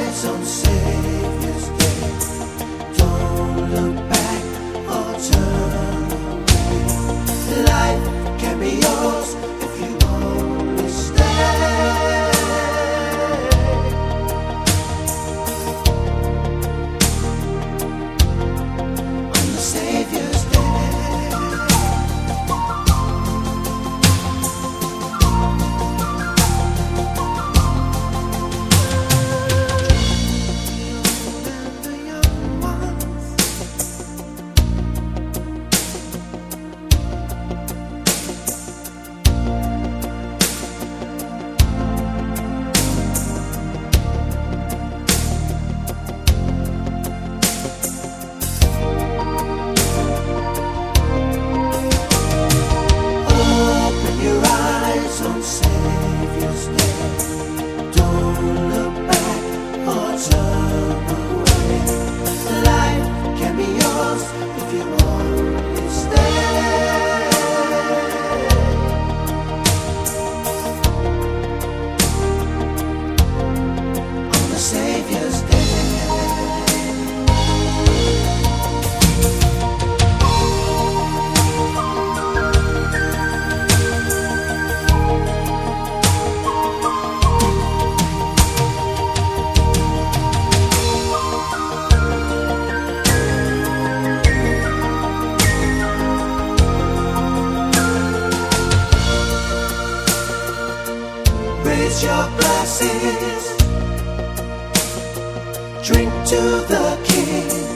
rise on Savior's Day. Don't look back or turn away. Life can be yours if you only stay. On the Savior's Day. On Savior's Day, don't look back or turn away. Life can be yours if you only stay. On the Savior's Day. Raise your glasses, drink to the King.